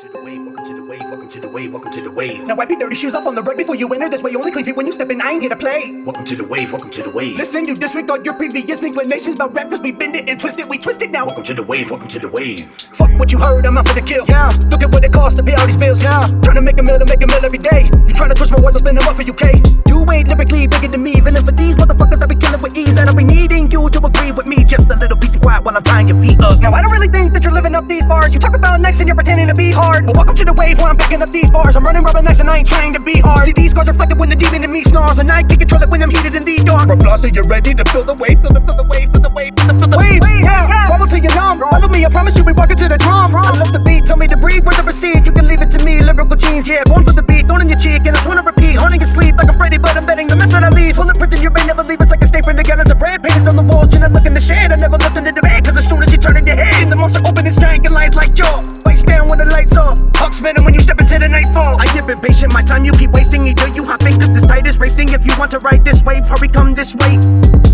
to the wave, welcome to the wave, welcome to the wave, welcome to the wave. Now wipe your dirty shoes off on the rug before you enter this way. Only clean feet when you step in, I ain't here to play. Welcome to the wave, welcome to the wave. Listen, you disregard your previous inclinations about rap, cause we bend it and twist it, we twist it now. Welcome to the wave, welcome to the wave. Fuck what you heard, I'm out for the kill. Yeah, look at what it costs to pay all these bills. Yeah, trying to make a meal every day. You trying to twist my words, I'll spend them up for UK. You ain't lyrically bigger than me, even for these motherfuckers I be killing with ease. And I'll be needing you to agree with me. Just a little piece of quiet while I'm tying your feet up. Now I don't really think that you're living up these bars. You talk about next and you're pretending to be hard. But welcome to the wave where I'm picking up these bars. I'm running rubber next and I ain't trying to be hard. See these scars reflected when the demon in me snarls, and I can control it when I'm heated in the dark. Applause till you're ready to feel the wave, feel the wave, feel the wave, feel the wave. Yeah, wobble till you're numb. Follow me, I promise you we walking to the drum. I love the beat, tell me to breathe, where to proceed. You can leave it to me, lyrical genes, yeah. Born for the beat, thrown in your cheek, and I just wanna repeat. Haunting your sleep like I'm Freddy, but I'm betting the mess that I leave. Full of printing, you may never leave us like a stain from the gallons of bread. Painted on the walls, you're not looking to shed. I never looked into the bed, cause as soon as you turn in your head, the monster open its giant lights like jaw. Bites down when the lights off. Hawks venom when you step into the nightfall. I get impatient, my time you keep wasting. Either you hopping, cause this tide is racing. If you want to ride this wave, hurry come this way.